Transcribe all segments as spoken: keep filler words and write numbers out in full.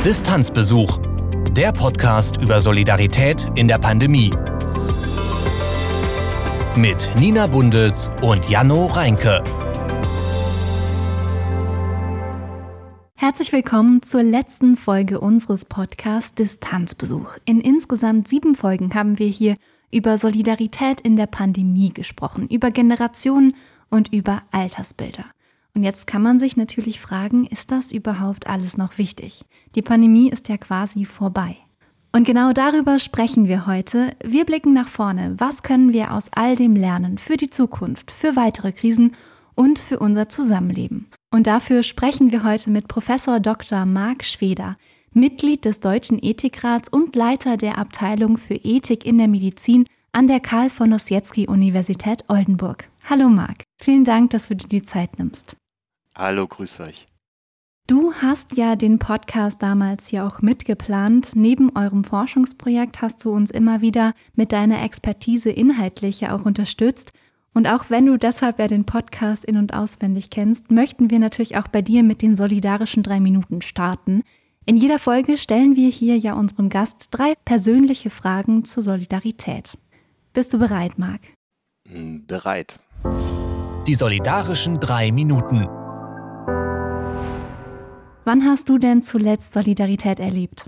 Distanzbesuch, der Podcast über Solidarität in der Pandemie. Mit Nina Bundels und Janno Reinke. Herzlich willkommen zur letzten Folge unseres Podcasts Distanzbesuch. In insgesamt sieben Folgen haben wir hier über Solidarität in der Pandemie gesprochen, über Generationen und über Altersbilder. Und jetzt kann man sich natürlich fragen, ist das überhaupt alles noch wichtig? Die Pandemie ist ja quasi vorbei. Und genau darüber sprechen wir heute. Wir blicken nach vorne. Was können wir aus all dem lernen für die Zukunft, für weitere Krisen und für unser Zusammenleben? Und dafür sprechen wir heute mit Professor Doktor Marc Schweder, Mitglied des Deutschen Ethikrats und Leiter der Abteilung für Ethik in der Medizin an der Karl von Ossietzky Universität Oldenburg. Hallo Marc, vielen Dank, dass du dir die Zeit nimmst. Hallo, grüß euch. Du hast ja den Podcast damals ja auch mitgeplant. Neben eurem Forschungsprojekt hast du uns immer wieder mit deiner Expertise inhaltlich ja auch unterstützt. Und auch wenn du deshalb ja den Podcast in- und auswendig kennst, möchten wir natürlich auch bei dir mit den solidarischen drei Minuten starten. In jeder Folge stellen wir hier ja unserem Gast drei persönliche Fragen zur Solidarität. Bist du bereit, Marc? Bereit. Die solidarischen drei Minuten. Wann hast du denn zuletzt Solidarität erlebt?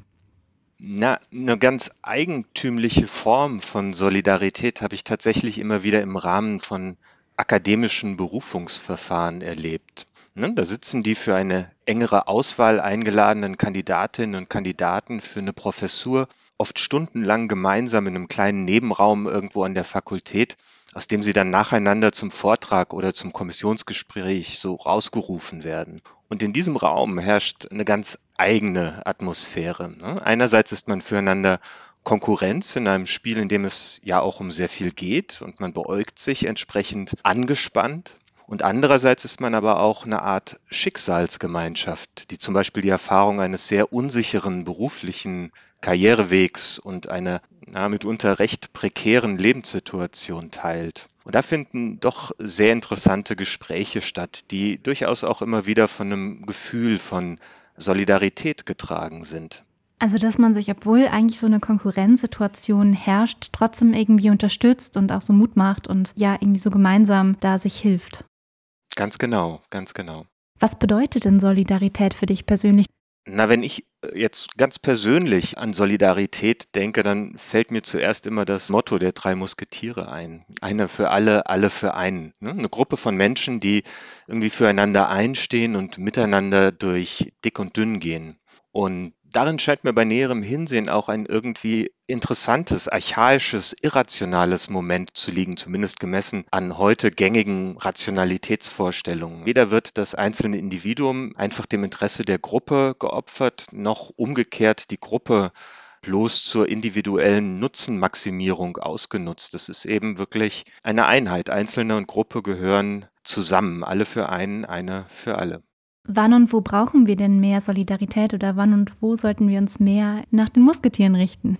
Na, eine ganz eigentümliche Form von Solidarität habe ich tatsächlich immer wieder im Rahmen von akademischen Berufungsverfahren erlebt. Ne, da sitzen die für eine engere Auswahl eingeladenen Kandidatinnen und Kandidaten für eine Professur oft stundenlang gemeinsam in einem kleinen Nebenraum irgendwo an der Fakultät, aus dem sie dann nacheinander zum Vortrag oder zum Kommissionsgespräch so rausgerufen werden. Und in diesem Raum herrscht eine ganz eigene Atmosphäre. Ne? Einerseits ist man füreinander Konkurrenz in einem Spiel, in dem es ja auch um sehr viel geht und man beäugt sich entsprechend angespannt. Und andererseits ist man aber auch eine Art Schicksalsgemeinschaft, die zum Beispiel die Erfahrung eines sehr unsicheren beruflichen Karrierewegs und einer na, mitunter recht prekären Lebenssituation teilt. Und da finden doch sehr interessante Gespräche statt, die durchaus auch immer wieder von einem Gefühl von Solidarität getragen sind. Also, dass man sich, obwohl eigentlich so eine Konkurrenzsituation herrscht, trotzdem irgendwie unterstützt und auch so Mut macht und ja irgendwie so gemeinsam da sich hilft. Ganz genau, ganz genau. Was bedeutet denn Solidarität für dich persönlich? Na, wenn ich jetzt ganz persönlich an Solidarität denke, dann fällt mir zuerst immer das Motto der drei Musketiere ein. Einer für alle, alle für einen. Ne? Eine Gruppe von Menschen, die irgendwie füreinander einstehen und miteinander durch dick und dünn gehen. Und darin scheint mir bei näherem Hinsehen auch ein irgendwie interessantes, archaisches, irrationales Moment zu liegen, zumindest gemessen an heute gängigen Rationalitätsvorstellungen. Weder wird das einzelne Individuum einfach dem Interesse der Gruppe geopfert, noch umgekehrt die Gruppe bloß zur individuellen Nutzenmaximierung ausgenutzt. Das ist eben wirklich eine Einheit. Einzelne und Gruppe gehören zusammen, alle für einen, einer für alle. Wann und wo brauchen wir denn mehr Solidarität oder wann und wo sollten wir uns mehr nach den Musketieren richten?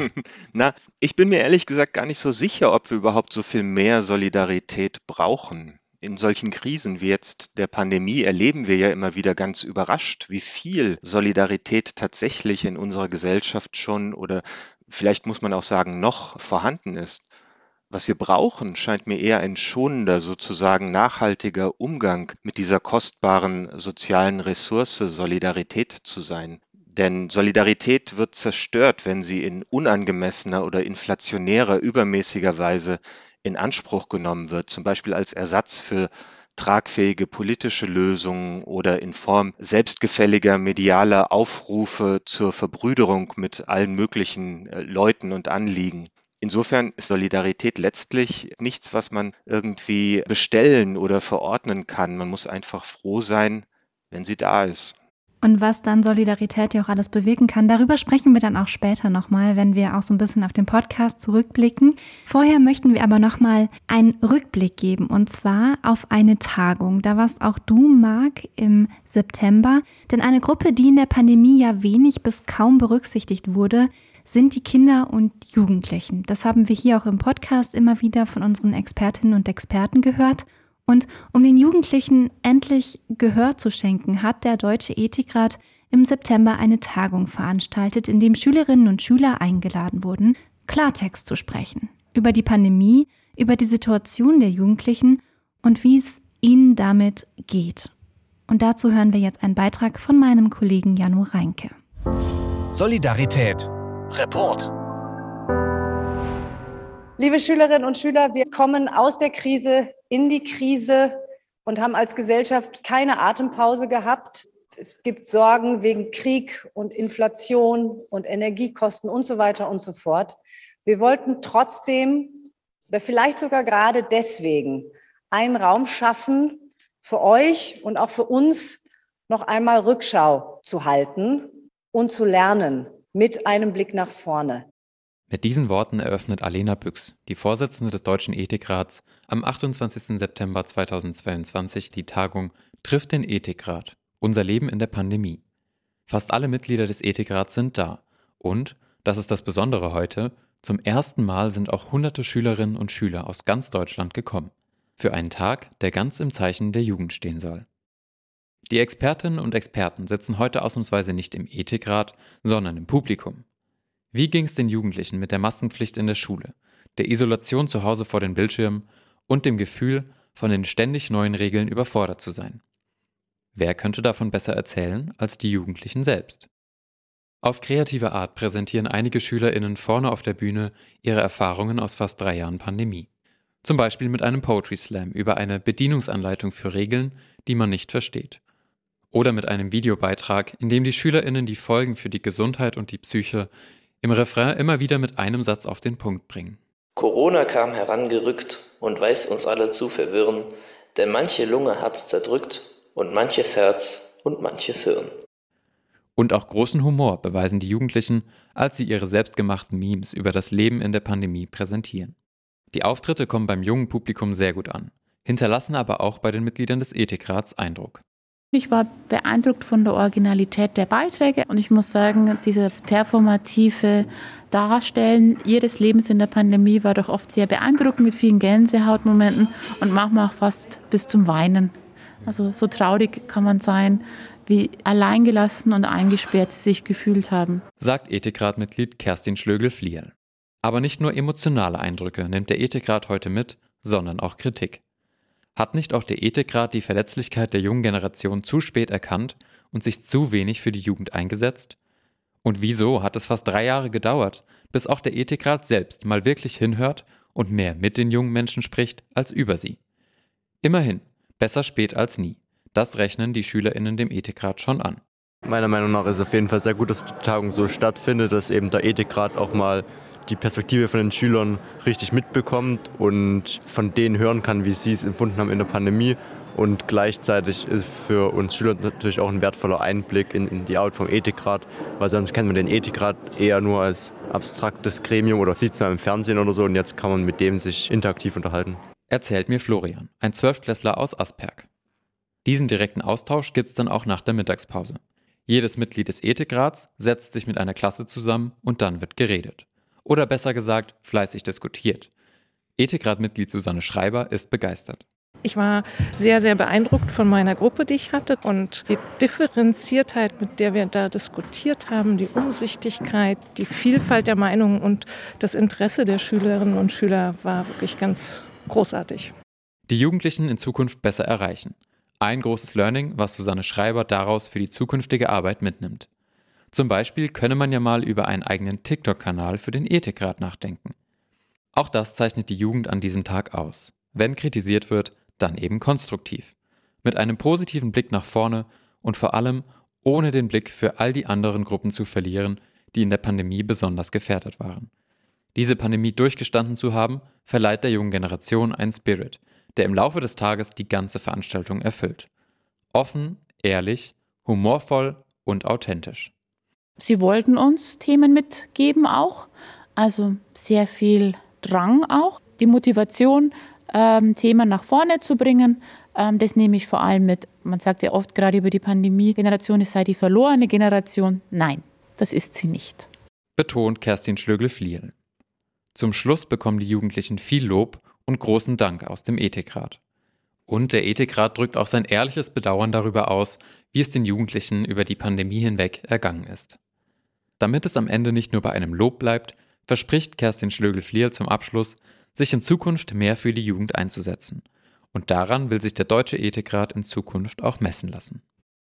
Na, ich bin mir ehrlich gesagt gar nicht so sicher, ob wir überhaupt so viel mehr Solidarität brauchen. In solchen Krisen wie jetzt der Pandemie erleben wir ja immer wieder ganz überrascht, wie viel Solidarität tatsächlich in unserer Gesellschaft schon oder vielleicht muss man auch sagen, noch vorhanden ist. Was wir brauchen, scheint mir eher ein schonender, sozusagen nachhaltiger Umgang mit dieser kostbaren sozialen Ressource Solidarität zu sein. Denn Solidarität wird zerstört, wenn sie in unangemessener oder inflationärer, übermäßiger Weise in Anspruch genommen wird, zum Beispiel als Ersatz für tragfähige politische Lösungen oder in Form selbstgefälliger medialer Aufrufe zur Verbrüderung mit allen möglichen äh, Leuten und Anliegen. Insofern ist Solidarität letztlich nichts, was man irgendwie bestellen oder verordnen kann. Man muss einfach froh sein, wenn sie da ist. Und was dann Solidarität ja auch alles bewirken kann, darüber sprechen wir dann auch später nochmal, wenn wir auch so ein bisschen auf den Podcast zurückblicken. Vorher möchten wir aber nochmal einen Rückblick geben und zwar auf eine Tagung. Da warst auch du, Marc, im September. Denn eine Gruppe, die in der Pandemie ja wenig bis kaum berücksichtigt wurde, sind die Kinder und Jugendlichen. Das haben wir hier auch im Podcast immer wieder von unseren Expertinnen und Experten gehört. Und um den Jugendlichen endlich Gehör zu schenken, hat der Deutsche Ethikrat im September eine Tagung veranstaltet, in dem Schülerinnen und Schüler eingeladen wurden, Klartext zu sprechen. Über die Pandemie, über die Situation der Jugendlichen und wie es ihnen damit geht. Und dazu hören wir jetzt einen Beitrag von meinem Kollegen Janu Reinke. Solidarität. Report. Liebe Schülerinnen und Schüler, wir kommen aus der Krise in die Krise und haben als Gesellschaft keine Atempause gehabt. Es gibt Sorgen wegen Krieg und Inflation und Energiekosten und so weiter und so fort. Wir wollten trotzdem oder vielleicht sogar gerade deswegen einen Raum schaffen, für euch und auch für uns noch einmal Rückschau zu halten und zu lernen mit einem Blick nach vorne. Mit diesen Worten eröffnet Alena Büchs, die Vorsitzende des Deutschen Ethikrats, am achtundzwanzigsten September zweitausendzweiundzwanzig die Tagung Trifft den Ethikrat – Unser Leben in der Pandemie. Fast alle Mitglieder des Ethikrats sind da und, das ist das Besondere heute, zum ersten Mal sind auch hunderte Schülerinnen und Schüler aus ganz Deutschland gekommen. Für einen Tag, der ganz im Zeichen der Jugend stehen soll. Die Expertinnen und Experten sitzen heute ausnahmsweise nicht im Ethikrat, sondern im Publikum. Wie ging es den Jugendlichen mit der Maskenpflicht in der Schule, der Isolation zu Hause vor den Bildschirmen und dem Gefühl, von den ständig neuen Regeln überfordert zu sein? Wer könnte davon besser erzählen als die Jugendlichen selbst? Auf kreative Art präsentieren einige SchülerInnen vorne auf der Bühne ihre Erfahrungen aus fast drei Jahren Pandemie. Zum Beispiel mit einem Poetry Slam über eine Bedienungsanleitung für Regeln, die man nicht versteht. Oder mit einem Videobeitrag, in dem die SchülerInnen die Folgen für die Gesundheit und die Psyche im Refrain immer wieder mit einem Satz auf den Punkt bringen. Corona kam herangerückt und weiß uns alle zu verwirren, denn manche Lunge hat's zerdrückt und manches Herz und manches Hirn. Und auch großen Humor beweisen die Jugendlichen, als sie ihre selbstgemachten Memes über das Leben in der Pandemie präsentieren. Die Auftritte kommen beim jungen Publikum sehr gut an, hinterlassen aber auch bei den Mitgliedern des Ethikrats Eindruck. Ich war beeindruckt von der Originalität der Beiträge und ich muss sagen, dieses performative Darstellen ihres Lebens in der Pandemie war doch oft sehr beeindruckend mit vielen Gänsehautmomenten und manchmal auch fast bis zum Weinen. Also so traurig kann man sein, wie alleingelassen und eingesperrt sie sich gefühlt haben. Sagt Ethikrat-Mitglied Kerstin Schlögel-Flierl. Aber nicht nur emotionale Eindrücke nimmt der Ethikrat heute mit, sondern auch Kritik. Hat nicht auch der Ethikrat die Verletzlichkeit der jungen Generation zu spät erkannt und sich zu wenig für die Jugend eingesetzt? Und wieso hat es fast drei Jahre gedauert, bis auch der Ethikrat selbst mal wirklich hinhört und mehr mit den jungen Menschen spricht als über sie? Immerhin, besser spät als nie. Das rechnen die SchülerInnen dem Ethikrat schon an. Meiner Meinung nach ist es auf jeden Fall sehr gut, dass die Tagung so stattfindet, dass eben der Ethikrat auch mal die Perspektive von den Schülern richtig mitbekommt und von denen hören kann, wie sie es empfunden haben in der Pandemie. Und gleichzeitig ist für uns Schüler natürlich auch ein wertvoller Einblick in, in die Arbeit vom Ethikrat, weil sonst kennt man den Ethikrat eher nur als abstraktes Gremium oder sieht es mal im Fernsehen oder so und jetzt kann man mit dem sich interaktiv unterhalten. Erzählt mir Florian, ein Zwölftklässler aus Asperg. Diesen direkten Austausch gibt es dann auch nach der Mittagspause. Jedes Mitglied des Ethikrats setzt sich mit einer Klasse zusammen und dann wird geredet. Oder besser gesagt, fleißig diskutiert. Ethikrat-Mitglied Susanne Schreiber ist begeistert. Ich war sehr, sehr beeindruckt von meiner Gruppe, die ich hatte und die Differenziertheit, mit der wir da diskutiert haben, die Umsichtigkeit, die Vielfalt der Meinungen und das Interesse der Schülerinnen und Schüler war wirklich ganz großartig. Die Jugendlichen in Zukunft besser erreichen. Ein großes Learning, was Susanne Schreiber daraus für die zukünftige Arbeit mitnimmt. Zum Beispiel könne man ja mal über einen eigenen TikTok-Kanal für den Ethikrat nachdenken. Auch das zeichnet die Jugend an diesem Tag aus. Wenn kritisiert wird, dann eben konstruktiv. Mit einem positiven Blick nach vorne und vor allem ohne den Blick für all die anderen Gruppen zu verlieren, die in der Pandemie besonders gefährdet waren. Diese Pandemie durchgestanden zu haben, verleiht der jungen Generation einen Spirit, der im Laufe des Tages die ganze Veranstaltung erfüllt. Offen, ehrlich, humorvoll und authentisch. Sie wollten uns Themen mitgeben auch, also sehr viel Drang auch, die Motivation, ähm, Themen nach vorne zu bringen. Ähm, das nehme ich vor allem mit. Man sagt ja oft gerade über die Pandemie-Generation, es sei die verlorene Generation. Nein, das ist sie nicht. Betont Kerstin Schlögel-Flierl. Zum Schluss bekommen die Jugendlichen viel Lob und großen Dank aus dem Ethikrat. Und der Ethikrat drückt auch sein ehrliches Bedauern darüber aus, wie es den Jugendlichen über die Pandemie hinweg ergangen ist. Damit es am Ende nicht nur bei einem Lob bleibt, verspricht Kerstin Schlögel-Flierl zum Abschluss, sich in Zukunft mehr für die Jugend einzusetzen. Und daran will sich der Deutsche Ethikrat in Zukunft auch messen lassen.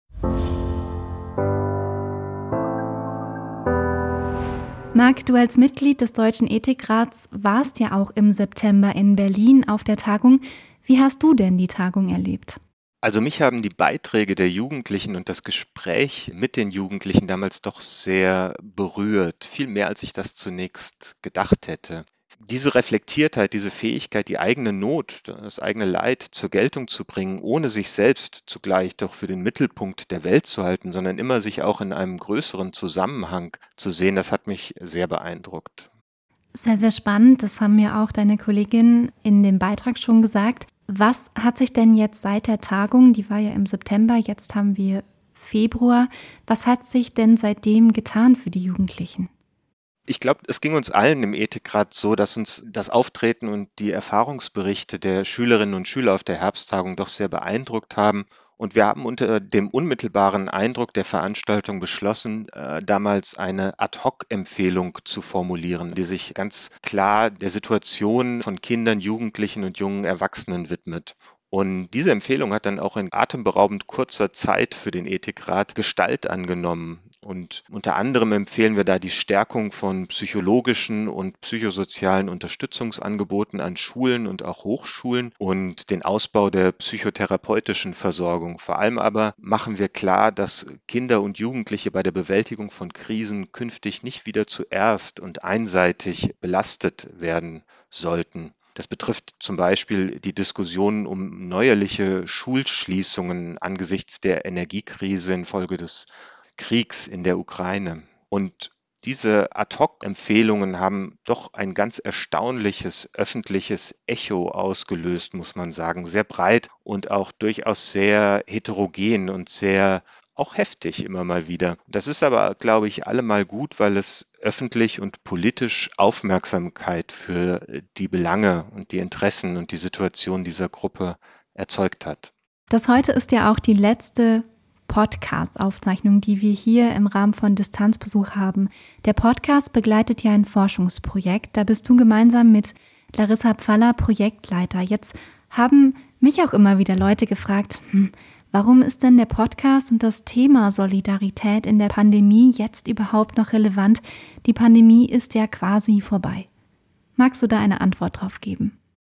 Marc, du als Mitglied des Deutschen Ethikrats warst ja auch im September in Berlin auf der Tagung. Wie hast du denn die Tagung erlebt? Also mich haben die Beiträge der Jugendlichen und das Gespräch mit den Jugendlichen damals doch sehr berührt, viel mehr als ich das zunächst gedacht hätte. Diese Reflektiertheit, diese Fähigkeit, die eigene Not, das eigene Leid zur Geltung zu bringen, ohne sich selbst zugleich doch für den Mittelpunkt der Welt zu halten, sondern immer sich auch in einem größeren Zusammenhang zu sehen, das hat mich sehr beeindruckt. Sehr, sehr spannend. Das haben mir auch deine Kollegin in dem Beitrag schon gesagt. Was hat sich denn jetzt seit der Tagung, die war ja im September, jetzt haben wir Februar, was hat sich denn seitdem getan für die Jugendlichen? Ich glaube, es ging uns allen im Ethikrat so, dass uns das Auftreten und die Erfahrungsberichte der Schülerinnen und Schüler auf der Herbsttagung doch sehr beeindruckt haben. Und wir haben unter dem unmittelbaren Eindruck der Veranstaltung beschlossen, äh, damals eine Ad-hoc-Empfehlung zu formulieren, die sich ganz klar der Situation von Kindern, Jugendlichen und jungen Erwachsenen widmet. Und diese Empfehlung hat dann auch in atemberaubend kurzer Zeit für den Ethikrat Gestalt angenommen. Und unter anderem empfehlen wir da die Stärkung von psychologischen und psychosozialen Unterstützungsangeboten an Schulen und auch Hochschulen und den Ausbau der psychotherapeutischen Versorgung. Vor allem aber machen wir klar, dass Kinder und Jugendliche bei der Bewältigung von Krisen künftig nicht wieder zuerst und einseitig belastet werden sollten. Das betrifft zum Beispiel die Diskussionen um neuerliche Schulschließungen angesichts der Energiekrise infolge des Kriegs in der Ukraine. Und diese Ad-hoc-Empfehlungen haben doch ein ganz erstaunliches öffentliches Echo ausgelöst, muss man sagen. Sehr breit und auch durchaus sehr heterogen und sehr auch heftig immer mal wieder. Das ist aber, glaube ich, allemal gut, weil es öffentlich und politisch Aufmerksamkeit für die Belange und die Interessen und die Situation dieser Gruppe erzeugt hat. Das heute ist ja auch die letzte Podcast-Aufzeichnung, die wir hier im Rahmen von Distanzbesuch haben. Der Podcast begleitet ja ein Forschungsprojekt. Da bist du gemeinsam mit Larissa Pfaller Projektleiter. Jetzt haben mich auch immer wieder Leute gefragt, hm, warum ist denn der Podcast und das Thema Solidarität in der Pandemie jetzt überhaupt noch relevant? Die Pandemie ist ja quasi vorbei. Magst du da eine Antwort drauf geben?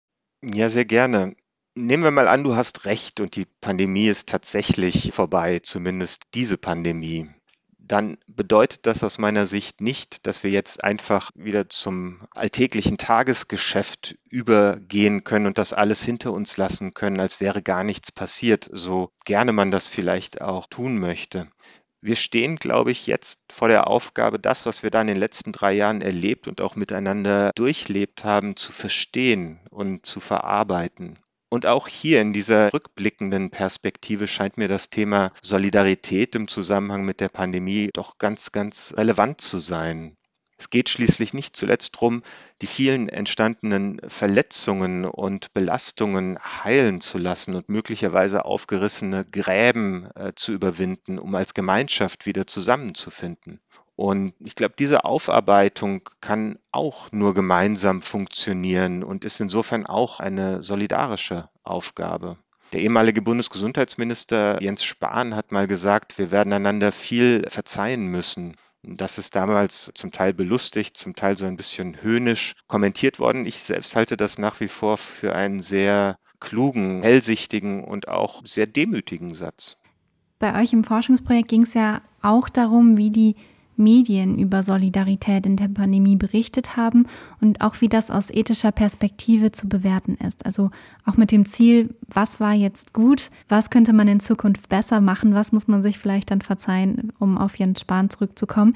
Ja, sehr gerne. Nehmen wir mal an, du hast recht und die Pandemie ist tatsächlich vorbei, zumindest diese Pandemie. Dann bedeutet das aus meiner Sicht nicht, dass wir jetzt einfach wieder zum alltäglichen Tagesgeschäft übergehen können und das alles hinter uns lassen können, als wäre gar nichts passiert, so gerne man das vielleicht auch tun möchte. Wir stehen, glaube ich, jetzt vor der Aufgabe, das, was wir da in den letzten drei Jahren erlebt und auch miteinander durchlebt haben, zu verstehen und zu verarbeiten. Und auch hier in dieser rückblickenden Perspektive scheint mir das Thema Solidarität im Zusammenhang mit der Pandemie doch ganz, ganz relevant zu sein. Es geht schließlich nicht zuletzt darum, die vielen entstandenen Verletzungen und Belastungen heilen zu lassen und möglicherweise aufgerissene Gräben äh, zu überwinden, um als Gemeinschaft wieder zusammenzufinden. Und ich glaube, diese Aufarbeitung kann auch nur gemeinsam funktionieren und ist insofern auch eine solidarische Aufgabe. Der ehemalige Bundesgesundheitsminister Jens Spahn hat mal gesagt, wir werden einander viel verzeihen müssen. Das ist damals zum Teil belustigt, zum Teil so ein bisschen höhnisch kommentiert worden. Ich selbst halte das nach wie vor für einen sehr klugen, hellsichtigen und auch sehr demütigen Satz. Bei euch im Forschungsprojekt ging es ja auch darum, wie die Medien über Solidarität in der Pandemie berichtet haben und auch wie das aus ethischer Perspektive zu bewerten ist. Also auch mit dem Ziel, was war jetzt gut, was könnte man in Zukunft besser machen, was muss man sich vielleicht dann verzeihen, um auf Jens Spahn zurückzukommen.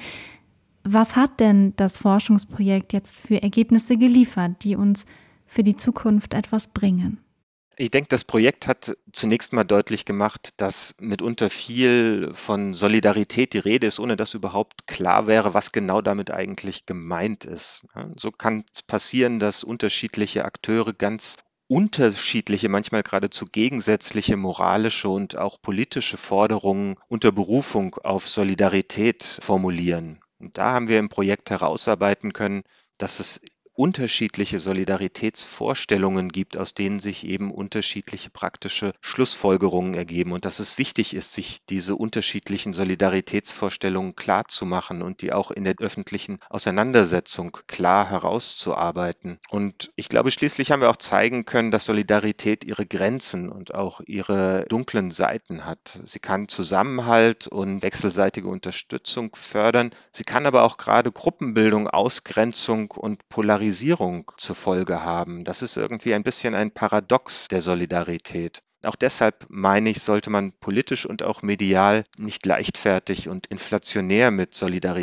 Was hat denn das Forschungsprojekt jetzt für Ergebnisse geliefert, die uns für die Zukunft etwas bringen? Ich denke, das Projekt hat zunächst mal deutlich gemacht, dass mitunter viel von Solidarität die Rede ist, ohne dass überhaupt klar wäre, was genau damit eigentlich gemeint ist. So kann es passieren, dass unterschiedliche Akteure ganz unterschiedliche, manchmal geradezu gegensätzliche moralische und auch politische Forderungen unter Berufung auf Solidarität formulieren. Und da haben wir im Projekt herausarbeiten können, dass es unterschiedliche Solidaritätsvorstellungen gibt, aus denen sich eben unterschiedliche praktische Schlussfolgerungen ergeben und dass es wichtig ist, sich diese unterschiedlichen Solidaritätsvorstellungen klar zu machen und die auch in der öffentlichen Auseinandersetzung klar herauszuarbeiten. Und ich glaube, schließlich haben wir auch zeigen können, dass Solidarität ihre Grenzen und auch ihre dunklen Seiten hat. Sie kann Zusammenhalt und wechselseitige Unterstützung fördern. Sie kann aber auch gerade Gruppenbildung, Ausgrenzung und Polarisierung zur Folge haben. Das ist irgendwie ein bisschen ein Paradox der Solidarität. Auch deshalb meine ich, sollte man politisch und auch medial nicht leichtfertig und inflationär mit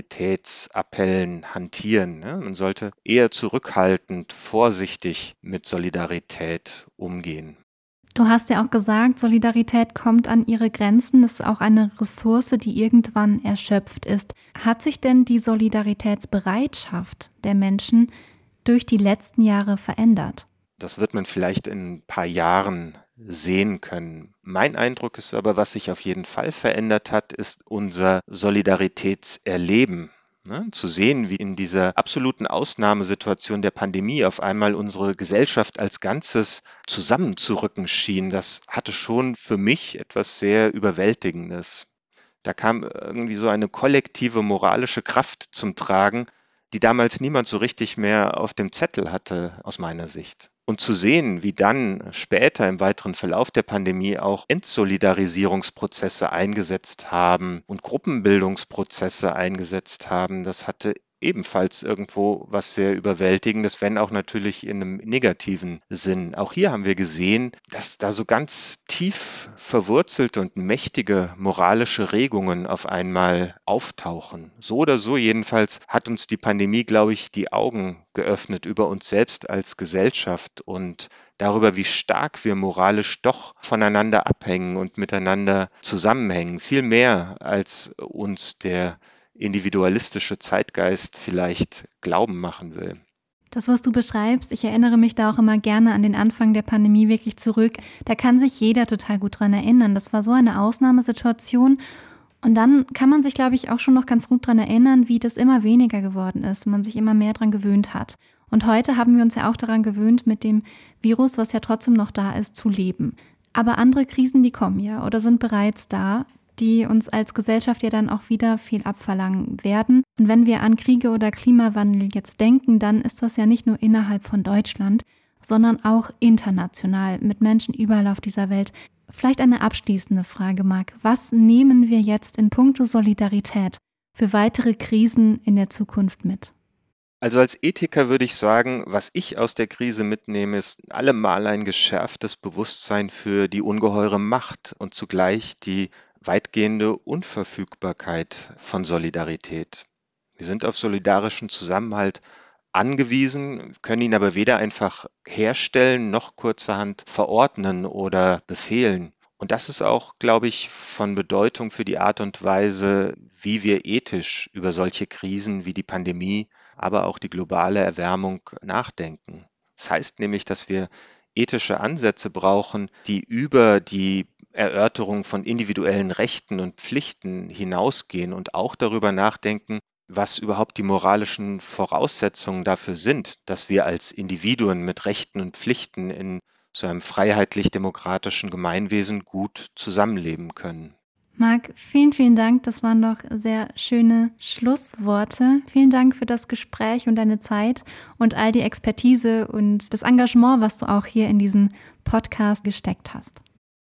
Solidaritätsappellen hantieren. Man sollte eher zurückhaltend, vorsichtig mit Solidarität umgehen. Du hast ja auch gesagt, Solidarität kommt an ihre Grenzen. Das ist auch eine Ressource, die irgendwann erschöpft ist. Hat sich denn die Solidaritätsbereitschaft der Menschen durch die letzten Jahre verändert? Das wird man vielleicht in ein paar Jahren sehen können. Mein Eindruck ist aber, was sich auf jeden Fall verändert hat, ist unser Solidaritätserleben. Ne? Zu sehen, wie in dieser absoluten Ausnahmesituation der Pandemie auf einmal unsere Gesellschaft als Ganzes zusammenzurücken schien, das hatte schon für mich etwas sehr Überwältigendes. Da kam irgendwie so eine kollektive moralische Kraft zum Tragen, die damals niemand so richtig mehr auf dem Zettel hatte, aus meiner Sicht. Und zu sehen, wie dann später im weiteren Verlauf der Pandemie auch Entsolidarisierungsprozesse eingesetzt haben und Gruppenbildungsprozesse eingesetzt haben, das hatte ebenfalls irgendwo was sehr Überwältigendes, wenn auch natürlich in einem negativen Sinn. Auch hier haben wir gesehen, dass da so ganz tief verwurzelte und mächtige moralische Regungen auf einmal auftauchen. So oder so jedenfalls hat uns die Pandemie, glaube ich, die Augen geöffnet über uns selbst als Gesellschaft und darüber, wie stark wir moralisch doch voneinander abhängen und miteinander zusammenhängen. Viel mehr als uns der individualistische Zeitgeist vielleicht glauben machen will. Das, was du beschreibst, ich erinnere mich da auch immer gerne an den Anfang der Pandemie wirklich zurück. Da kann sich jeder total gut dran erinnern. Das war so eine Ausnahmesituation. Und dann kann man sich, glaube ich, auch schon noch ganz gut dran erinnern, wie das immer weniger geworden ist, man sich immer mehr dran gewöhnt hat. Und heute haben wir uns ja auch daran gewöhnt, mit dem Virus, was ja trotzdem noch da ist, zu leben. Aber andere Krisen, die kommen ja oder sind bereits da, die uns als Gesellschaft ja dann auch wieder viel abverlangen werden. Und wenn wir an Kriege oder Klimawandel jetzt denken, dann ist das ja nicht nur innerhalb von Deutschland, sondern auch international mit Menschen überall auf dieser Welt. Vielleicht eine abschließende Frage, Marc. Was nehmen wir jetzt in puncto Solidarität für weitere Krisen in der Zukunft mit? Also als Ethiker würde ich sagen, was ich aus der Krise mitnehme, ist allemal ein geschärftes Bewusstsein für die ungeheure Macht und zugleich die weitgehende Unverfügbarkeit von Solidarität. Wir sind auf solidarischen Zusammenhalt angewiesen, können ihn aber weder einfach herstellen noch kurzerhand verordnen oder befehlen. Und das ist auch, glaube ich, von Bedeutung für die Art und Weise, wie wir ethisch über solche Krisen wie die Pandemie, aber auch die globale Erwärmung nachdenken. Das heißt nämlich, dass wir ethische Ansätze brauchen, die über die Erörterung von individuellen Rechten und Pflichten hinausgehen und auch darüber nachdenken, was überhaupt die moralischen Voraussetzungen dafür sind, dass wir als Individuen mit Rechten und Pflichten in so einem freiheitlich-demokratischen Gemeinwesen gut zusammenleben können. Marc, vielen, vielen Dank. Das waren doch sehr schöne Schlussworte. Vielen Dank für das Gespräch und deine Zeit und all die Expertise und das Engagement, was du auch hier in diesen Podcast gesteckt hast.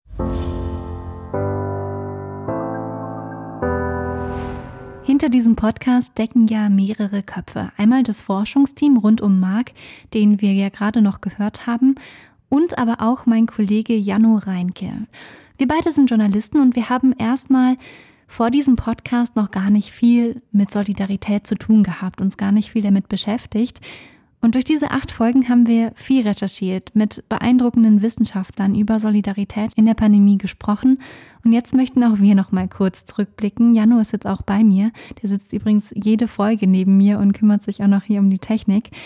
Hinter diesem Podcast decken ja mehrere Köpfe. Einmal das Forschungsteam rund um Marc, den wir ja gerade noch gehört haben, und aber auch mein Kollege Janno Reinke. Wir beide sind Journalisten und wir haben erstmal vor diesem Podcast noch gar nicht viel mit Solidarität zu tun gehabt, uns gar nicht viel damit beschäftigt. Und durch diese acht Folgen haben wir viel recherchiert, mit beeindruckenden Wissenschaftlern über Solidarität in der Pandemie gesprochen. Und jetzt möchten auch wir noch mal kurz zurückblicken. Janno ist jetzt auch bei mir. Der sitzt übrigens jede Folge neben mir und kümmert sich auch noch hier um die Technik.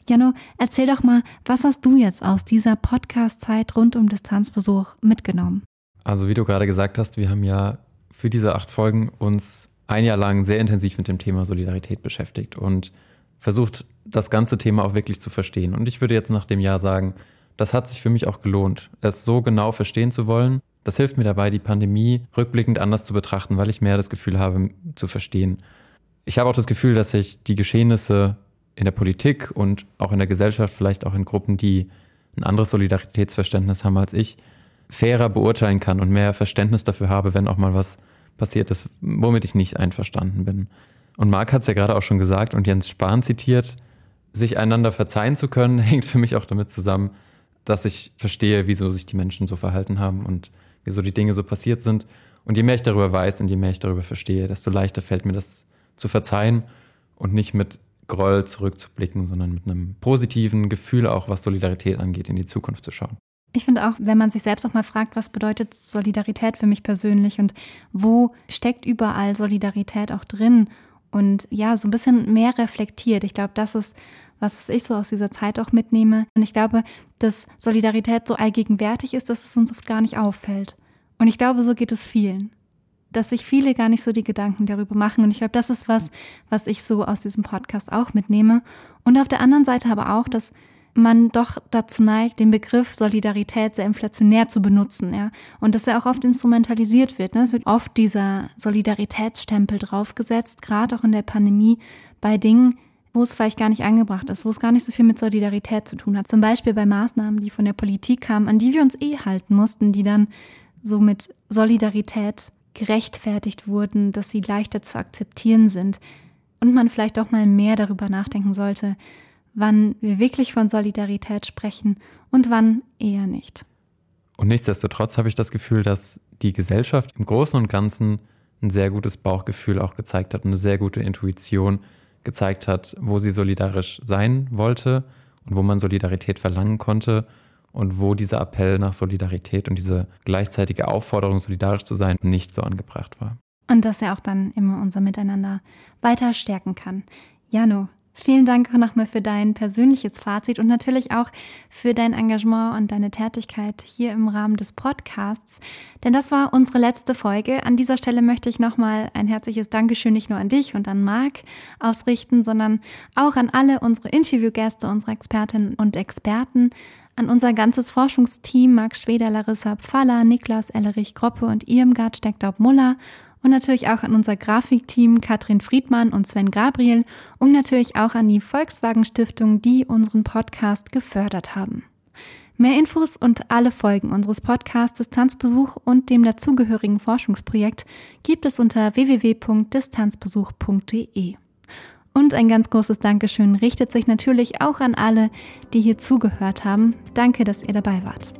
Jano, erzähl doch mal, was hast du jetzt aus dieser Podcast-Zeit rund um Distanzbesuch mitgenommen? Also wie du gerade gesagt hast, wir haben ja für diese acht Folgen uns ein Jahr lang sehr intensiv mit dem Thema Solidarität beschäftigt und versucht, das ganze Thema auch wirklich zu verstehen. Und ich würde jetzt nach dem Jahr sagen, das hat sich für mich auch gelohnt, es so genau verstehen zu wollen. Das hilft mir dabei, die Pandemie rückblickend anders zu betrachten, weil ich mehr das Gefühl habe, zu verstehen. Ich habe auch das Gefühl, dass ich die Geschehnisse in der Politik und auch in der Gesellschaft, vielleicht auch in Gruppen, die ein anderes Solidaritätsverständnis haben als ich, fairer beurteilen kann und mehr Verständnis dafür habe, wenn auch mal was passiert ist, womit ich nicht einverstanden bin. Und Marc hat es ja gerade auch schon gesagt und Jens Spahn zitiert, sich einander verzeihen zu können, hängt für mich auch damit zusammen, dass ich verstehe, wieso sich die Menschen so verhalten haben und wieso die Dinge so passiert sind. Und je mehr ich darüber weiß und je mehr ich darüber verstehe, desto leichter fällt mir das zu verzeihen und nicht mit Groll zurückzublicken, sondern mit einem positiven Gefühl auch, was Solidarität angeht, in die Zukunft zu schauen. Ich finde auch, wenn man sich selbst auch mal fragt, was bedeutet Solidarität für mich persönlich und wo steckt überall Solidarität auch drin und ja, so ein bisschen mehr reflektiert. Ich glaube, das ist was, was ich so aus dieser Zeit auch mitnehme. Und ich glaube, dass Solidarität so allgegenwärtig ist, dass es uns oft gar nicht auffällt. Und ich glaube, so geht es vielen. Dass sich viele gar nicht so die Gedanken darüber machen. Und ich glaube, das ist was, was ich so aus diesem Podcast auch mitnehme. Und auf der anderen Seite aber auch, dass man doch dazu neigt, den Begriff Solidarität sehr inflationär zu benutzen, ja. Und dass er auch oft instrumentalisiert wird, ne? Es wird oft dieser Solidaritätsstempel draufgesetzt, gerade auch in der Pandemie, bei Dingen, wo es vielleicht gar nicht angebracht ist, wo es gar nicht so viel mit Solidarität zu tun hat. Zum Beispiel bei Maßnahmen, die von der Politik kamen, an die wir uns eh halten mussten, die dann so mit Solidarität gerechtfertigt wurden, dass sie leichter zu akzeptieren sind und man vielleicht auch mal mehr darüber nachdenken sollte, wann wir wirklich von Solidarität sprechen und wann eher nicht. Und nichtsdestotrotz habe ich das Gefühl, dass die Gesellschaft im Großen und Ganzen ein sehr gutes Bauchgefühl auch gezeigt hat und eine sehr gute Intuition gezeigt hat, wo sie solidarisch sein wollte und wo man Solidarität verlangen konnte und wo dieser Appell nach Solidarität und diese gleichzeitige Aufforderung, solidarisch zu sein, nicht so angebracht war. Und dass er auch dann immer unser Miteinander weiter stärken kann. Jano, vielen Dank auch nochmal für dein persönliches Fazit und natürlich auch für dein Engagement und deine Tätigkeit hier im Rahmen des Podcasts. Denn das war unsere letzte Folge. An dieser Stelle möchte ich nochmal ein herzliches Dankeschön nicht nur an dich und an Marc ausrichten, sondern auch an alle unsere Interviewgäste, unsere Expertinnen und Experten, an unser ganzes Forschungsteam, Marc Schweder, Larissa Pfaller, Niklas Ellerich-Groppe und Irmgard Steckdaub-Muller und natürlich auch an unser Grafikteam Katrin Friedmann und Sven Gabriel und natürlich auch an die Volkswagen Stiftung, die unseren Podcast gefördert haben. Mehr Infos und alle Folgen unseres Podcasts Distanzbesuch und dem dazugehörigen Forschungsprojekt gibt es unter w w w punkt distanzbesuch punkt d e. Und ein ganz großes Dankeschön richtet sich natürlich auch an alle, die hier zugehört haben. Danke, dass ihr dabei wart.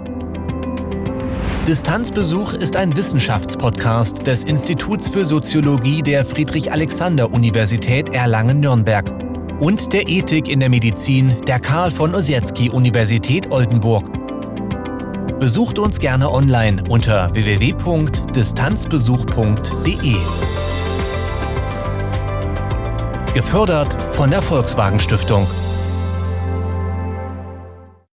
Distanzbesuch ist ein Wissenschaftspodcast des Instituts für Soziologie der Friedrich-Alexander-Universität Erlangen-Nürnberg und der Ethik in der Medizin der Karl von Ossietzky Universität Oldenburg. Besucht uns gerne online unter w w w punkt distanzbesuch punkt d e. Gefördert von der Volkswagen Stiftung.